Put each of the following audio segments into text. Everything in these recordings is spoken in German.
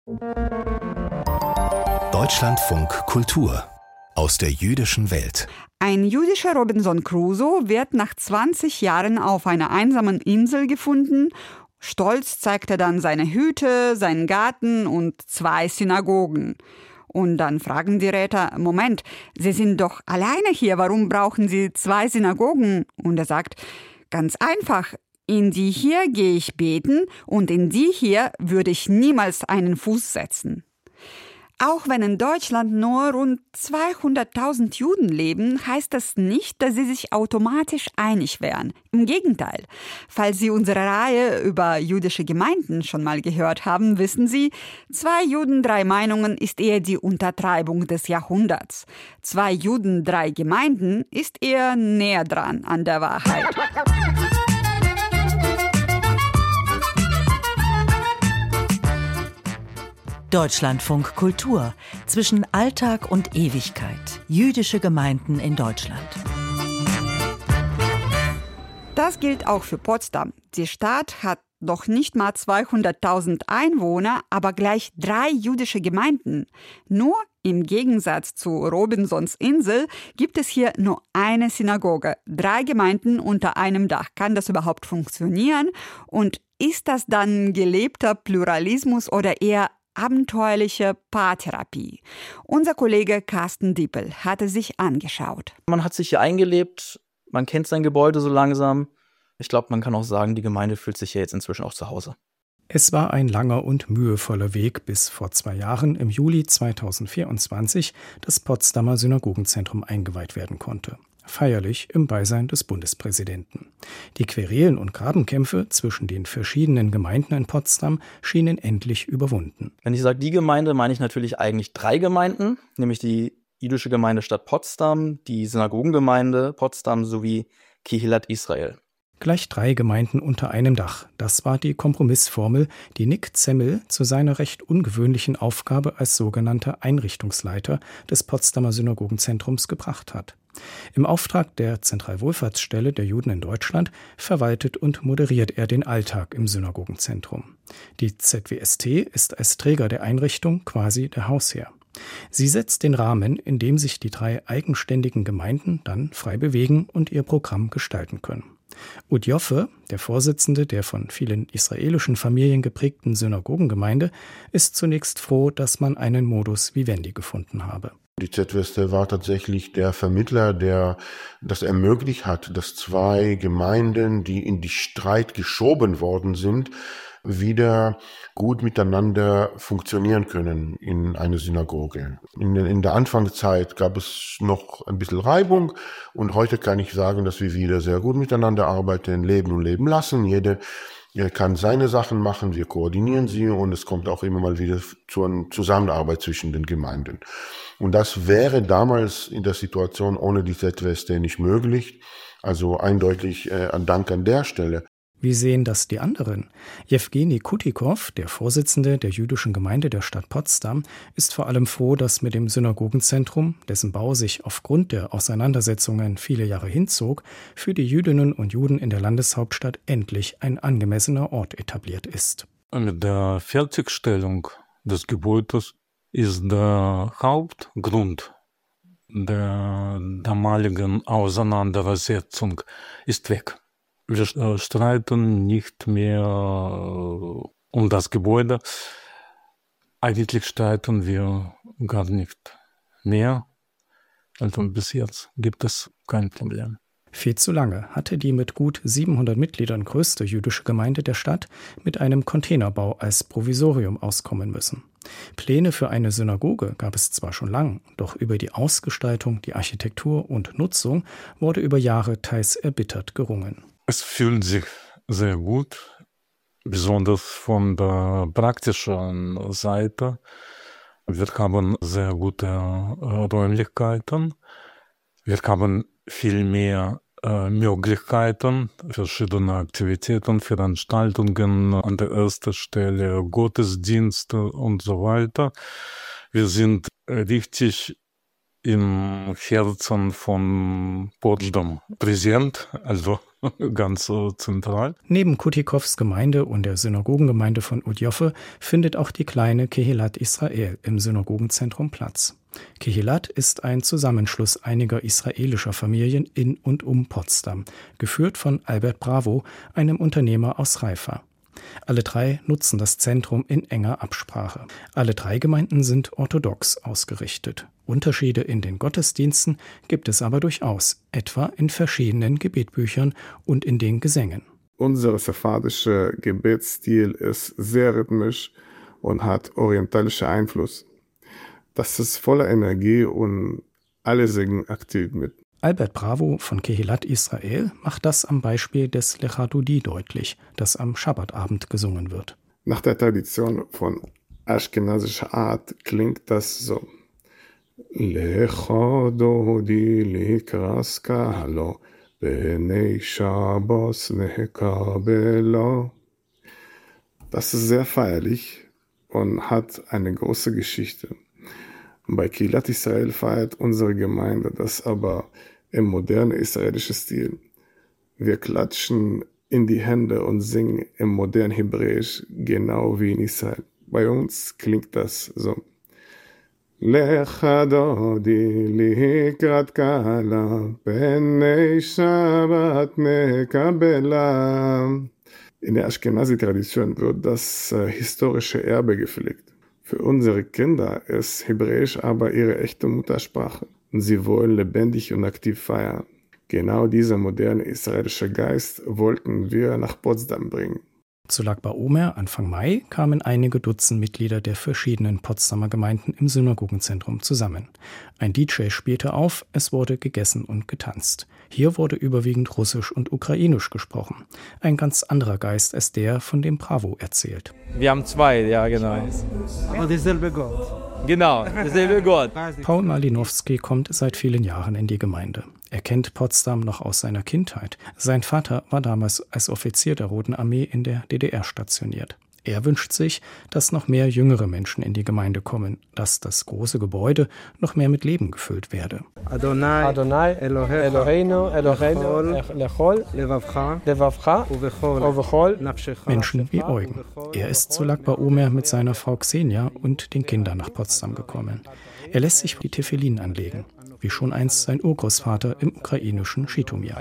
Deutschlandfunk Kultur aus der jüdischen Welt. Ein jüdischer Robinson Crusoe wird nach 20 Jahren auf einer einsamen Insel gefunden. Stolz zeigt er dann seine Hütte, seinen Garten und 2 Synagogen. Und dann fragen die Räter, Moment, Sie sind doch alleine hier, warum brauchen Sie 2 Synagogen? Und er sagt, ganz einfach, in die hier gehe ich beten und in die hier würde ich niemals einen Fuß setzen. Auch wenn in Deutschland nur rund 200.000 Juden leben, heißt das nicht, dass sie sich automatisch einig wären. Im Gegenteil. Falls Sie unsere Reihe über jüdische Gemeinden schon mal gehört haben, wissen Sie, 2 Juden, 3 Meinungen ist eher die Untertreibung des Jahrhunderts. 2 Juden, 3 Gemeinden ist eher näher dran an der Wahrheit. Deutschlandfunk Kultur zwischen Alltag und Ewigkeit. Jüdische Gemeinden in Deutschland. Das gilt auch für Potsdam. Die Stadt hat noch nicht mal 200.000 Einwohner, aber gleich 3 jüdische Gemeinden. Nur im Gegensatz zu Robinsons Insel gibt es hier nur eine Synagoge. 3 Gemeinden unter einem Dach. Kann das überhaupt funktionieren? Und ist das dann gelebter Pluralismus oder eher abenteuerliche Paartherapie? Unser Kollege Carsten Dippel hatte sich angeschaut. Man hat sich hier eingelebt, man kennt sein Gebäude so langsam. Ich glaube, man kann auch sagen, die Gemeinde fühlt sich hier jetzt inzwischen auch zu Hause. Es war ein langer und mühevoller Weg, bis vor 2 Jahren, im Juli 2024, das Potsdamer Synagogenzentrum eingeweiht werden konnte. Feierlich im Beisein des Bundespräsidenten. Die Querelen und Grabenkämpfe zwischen den verschiedenen Gemeinden in Potsdam schienen endlich überwunden. Wenn ich sage die Gemeinde, meine ich natürlich eigentlich 3 Gemeinden, nämlich die jüdische Gemeinde Stadt Potsdam, die Synagogengemeinde Potsdam sowie Kehilat Israel. Gleich 3 Gemeinden unter einem Dach. Das war die Kompromissformel, die Nick Zemmel zu seiner recht ungewöhnlichen Aufgabe als sogenannter Einrichtungsleiter des Potsdamer Synagogenzentrums gebracht hat. Im Auftrag der Zentralwohlfahrtsstelle der Juden in Deutschland verwaltet und moderiert er den Alltag im Synagogenzentrum. Die ZWST ist als Träger der Einrichtung quasi der Hausherr. Sie setzt den Rahmen, in dem sich die 3 eigenständigen Gemeinden dann frei bewegen und ihr Programm gestalten können. Ud Joffe, der Vorsitzende der von vielen israelischen Familien geprägten Synagogengemeinde, ist zunächst froh, dass man einen Modus vivendi gefunden habe. Die ZWST war tatsächlich der Vermittler, der das ermöglicht hat, dass 2 Gemeinden, die in die Streit geschoben worden sind, wieder gut miteinander funktionieren können in einer Synagoge. In der Anfangszeit gab es noch ein bisschen Reibung und heute kann ich sagen, dass wir wieder sehr gut miteinander arbeiten, leben und leben lassen. Jeder kann seine Sachen machen, wir koordinieren sie und es kommt auch immer mal wieder zu einer Zusammenarbeit zwischen den Gemeinden. Und das wäre damals in der Situation ohne die ZWST nicht möglich. Also eindeutig ein Dank an der Stelle. Wie sehen das die anderen? Jewgeni Kutikow, der Vorsitzende der jüdischen Gemeinde der Stadt Potsdam, ist vor allem froh, dass mit dem Synagogenzentrum, dessen Bau sich aufgrund der Auseinandersetzungen viele Jahre hinzog, für die Jüdinnen und Juden in der Landeshauptstadt endlich ein angemessener Ort etabliert ist. Mit der Fertigstellung des Gebäudes ist der Hauptgrund der damaligen Auseinandersetzung ist weg. Wir streiten nicht mehr um das Gebäude. Eigentlich streiten wir gar nicht mehr. Also bis jetzt gibt es kein Problem. Viel zu lange hatte die mit gut 700 Mitgliedern größte jüdische Gemeinde der Stadt mit einem Containerbau als Provisorium auskommen müssen. Pläne für eine Synagoge gab es zwar schon lang, doch über die Ausgestaltung, die Architektur und Nutzung wurde über Jahre teils erbittert gerungen. Es fühlt sich sehr gut, besonders von der praktischen Seite. Wir haben sehr gute Räumlichkeiten. Wir haben viel mehr Möglichkeiten, verschiedene Aktivitäten, Veranstaltungen, an der ersten Stelle Gottesdienste und so weiter. Wir sind richtig im Herzen von Potsdam präsent, also ganz zentral. Neben Kutikows Gemeinde und der Synagogengemeinde von Udjoffe findet auch die kleine Kehilat Israel im Synagogenzentrum Platz. Kehilat ist ein Zusammenschluss einiger israelischer Familien in und um Potsdam, geführt von Albert Bravo, einem Unternehmer aus Haifa. Alle drei nutzen das Zentrum in enger Absprache. Alle drei Gemeinden sind orthodox ausgerichtet. Unterschiede in den Gottesdiensten gibt es aber durchaus, etwa in verschiedenen Gebetbüchern und in den Gesängen. Unser sephardischer Gebetsstil ist sehr rhythmisch und hat orientalischen Einfluss. Das ist voller Energie und alle singen aktiv mit. Albert Bravo von Kehilat Israel macht das am Beispiel des Lecha Dodi deutlich, das am Schabbatabend gesungen wird. Nach der Tradition von aschkenasischer Art klingt das so. Lecha Dodi likras kahalo, benei Shabbos nehekabelo. Das ist sehr feierlich und hat eine große Geschichte. Bei Kehilat Israel feiert unsere Gemeinde das aber im modernen israelischen Stil. Wir klatschen in die Hände und singen im modernen Hebräisch, genau wie in Israel. Bei uns klingt das so. Lecha Dodi likrat kahalo, benei Shabbat mekabela. In der Ashkenazi-Tradition wird das historische Erbe gepflegt. Für unsere Kinder ist Hebräisch aber ihre echte Muttersprache und sie wollen lebendig und aktiv feiern. Genau dieser moderne israelische Geist wollten wir nach Potsdam bringen. Zu Lag BaOmer Anfang Mai kamen einige Dutzend Mitglieder der verschiedenen Potsdamer Gemeinden im Synagogenzentrum zusammen. Ein DJ spielte auf, es wurde gegessen und getanzt. Hier wurde überwiegend Russisch und Ukrainisch gesprochen. Ein ganz anderer Geist als der, von dem Bravo erzählt. Wir haben zwei, ja genau. Aber derselbe Gott. Genau, derselbe Gott. Paul Malinowski kommt seit vielen Jahren in die Gemeinde. Er kennt Potsdam noch aus seiner Kindheit. Sein Vater war damals als Offizier der Roten Armee in der DDR stationiert. Er wünscht sich, dass noch mehr jüngere Menschen in die Gemeinde kommen, dass das große Gebäude noch mehr mit Leben gefüllt werde. Adonai, Eloheinu, lechol, levavcha, uvechol, nafshecha. Menschen wie Eugen. Er ist zu Lag BaOmer mit seiner Frau Xenia und den Kindern nach Potsdam gekommen. Er lässt sich die Tefillin anlegen, wie schon einst sein Urgroßvater im ukrainischen Schitomir.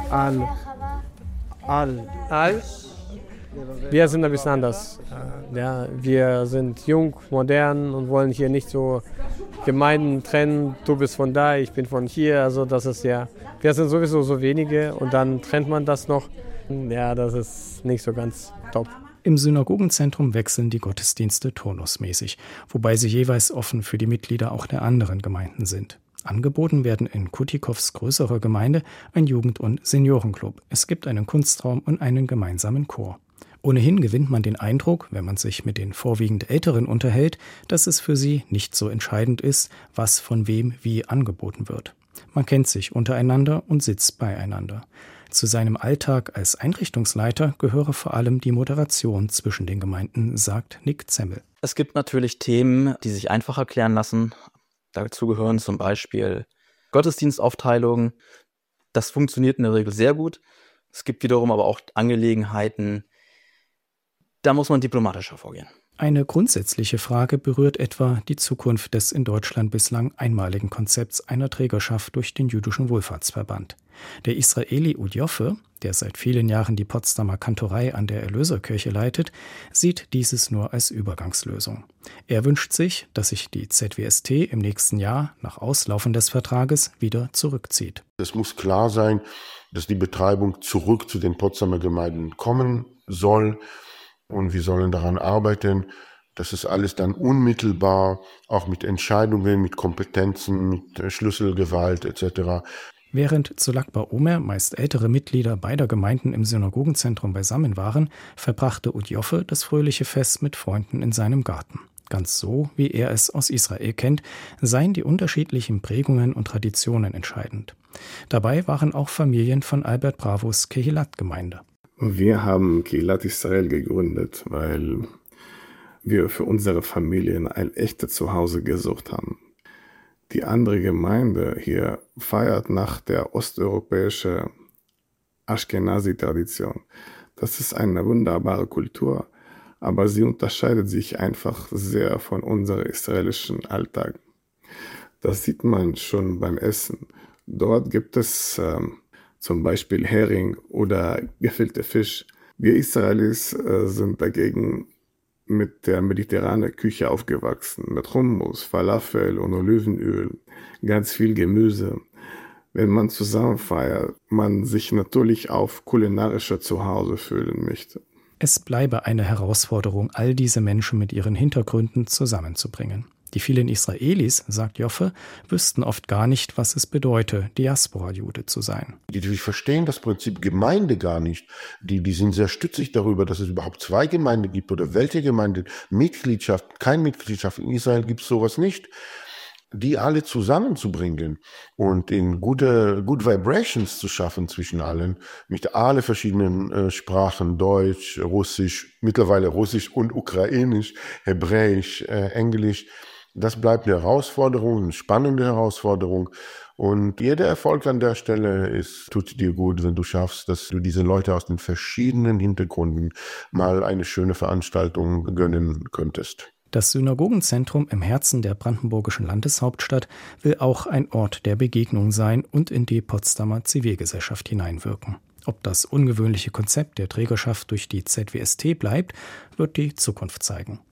Wir sind ein bisschen anders. Ja, wir sind jung, modern und wollen hier nicht so Gemeinden trennen. Du bist von da, ich bin von hier. Also das ist ja, wir sind sowieso so wenige und dann trennt man das noch. Ja, das ist nicht so ganz top. Im Synagogenzentrum wechseln die Gottesdienste turnusmäßig, wobei sie jeweils offen für die Mitglieder auch der anderen Gemeinden sind. Angeboten werden in Kutikows größerer Gemeinde ein Jugend- und Seniorenclub. Es gibt einen Kunstraum und einen gemeinsamen Chor. Ohnehin gewinnt man den Eindruck, wenn man sich mit den vorwiegend Älteren unterhält, dass es für sie nicht so entscheidend ist, was von wem wie angeboten wird. Man kennt sich untereinander und sitzt beieinander. Zu seinem Alltag als Einrichtungsleiter gehöre vor allem die Moderation zwischen den Gemeinden, sagt Nick Zemmel. Es gibt natürlich Themen, die sich einfach erklären lassen. Dazu gehören zum Beispiel Gottesdienstaufteilungen. Das funktioniert in der Regel sehr gut. Es gibt wiederum aber auch Angelegenheiten, da muss man diplomatischer vorgehen. Eine grundsätzliche Frage berührt etwa die Zukunft des in Deutschland bislang einmaligen Konzepts einer Trägerschaft durch den Jüdischen Wohlfahrtsverband. Der Israeli Udjoffe, der seit vielen Jahren die Potsdamer Kantorei an der Erlöserkirche leitet, sieht dieses nur als Übergangslösung. Er wünscht sich, dass sich die ZWST im nächsten Jahr nach Auslaufen des Vertrages wieder zurückzieht. Es muss klar sein, dass die Betreibung zurück zu den Potsdamer Gemeinden kommen soll. Und wir sollen daran arbeiten, dass es alles dann unmittelbar, auch mit Entscheidungen, mit Kompetenzen, mit Schlüsselgewalt etc. Während zu Lag BaOmer meist ältere Mitglieder beider Gemeinden im Synagogenzentrum beisammen waren, verbrachte Udjoffe das fröhliche Fest mit Freunden in seinem Garten. Ganz so, wie er es aus Israel kennt, seien die unterschiedlichen Prägungen und Traditionen entscheidend. Dabei waren auch Familien von Albert Bravos Kehilat-Gemeinde. Wir haben Kehilat Israel gegründet, weil wir für unsere Familien ein echtes Zuhause gesucht haben. Die andere Gemeinde hier feiert nach der osteuropäischen Ashkenazi-Tradition. Das ist eine wunderbare Kultur, aber sie unterscheidet sich einfach sehr von unserem israelischen Alltag. Das sieht man schon beim Essen. Dort gibt es zum Beispiel Hering oder gefüllte Fisch. Wir Israelis sind dagegen mit der mediterranen Küche aufgewachsen, mit Hummus, Falafel und Olivenöl, ganz viel Gemüse. Wenn man zusammen feiert, man sich natürlich auf kulinarischer Zuhause fühlen möchte. Es bleibe eine Herausforderung, all diese Menschen mit ihren Hintergründen zusammenzubringen. Die vielen Israelis, sagt Joffe, wüssten oft gar nicht, was es bedeute, Diaspora-Jude zu sein. Die verstehen das Prinzip Gemeinde gar nicht. Die sind sehr stützig darüber, dass es überhaupt 2 Gemeinden gibt oder welche Gemeinde, Mitgliedschaft, keine Mitgliedschaft. In Israel gibt es sowas nicht. Die alle zusammenzubringen und in good Vibrations zu schaffen zwischen allen, mit alle verschiedenen Sprachen, Deutsch, Russisch, mittlerweile Russisch und Ukrainisch, Hebräisch, Englisch. Das bleibt eine Herausforderung, eine spannende Herausforderung. Und jeder Erfolg an der Stelle tut dir gut, wenn du schaffst, dass du diese Leute aus den verschiedenen Hintergründen mal eine schöne Veranstaltung gönnen könntest. Das Synagogenzentrum im Herzen der brandenburgischen Landeshauptstadt will auch ein Ort der Begegnung sein und in die Potsdamer Zivilgesellschaft hineinwirken. Ob das ungewöhnliche Konzept der Trägerschaft durch die ZWST bleibt, wird die Zukunft zeigen.